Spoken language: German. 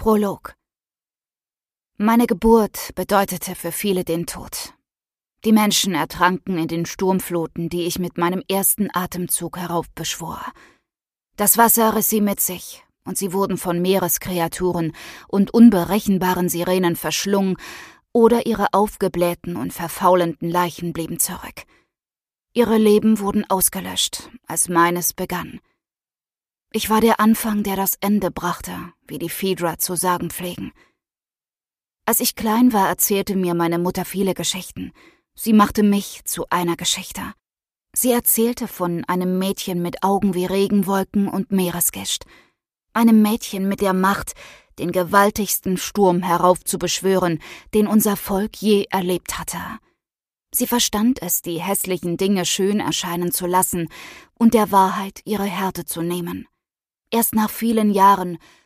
Prolog. Meine Geburt bedeutete für viele den Tod. Die Menschen ertranken in den Sturmfluten, die ich mit meinem ersten Atemzug heraufbeschwor. Das Wasser riss sie mit sich, und sie wurden von Meereskreaturen und unberechenbaren Sirenen verschlungen, oder ihre aufgeblähten und verfaulenden Leichen blieben zurück. Ihre Leben wurden ausgelöscht, als meines begann. Ich war der Anfang, der das Ende brachte, wie die Phaedra zu sagen pflegen. Als ich klein war, erzählte mir meine Mutter viele Geschichten. Sie machte mich zu einer Geschichte. Sie erzählte von einem Mädchen mit Augen wie Regenwolken und Meeresgischt. Einem Mädchen mit der Macht, den gewaltigsten Sturm heraufzubeschwören, den unser Volk je erlebt hatte. Sie verstand es, die hässlichen Dinge schön erscheinen zu lassen und der Wahrheit ihre Härte zu nehmen. Erst nach vielen Jahren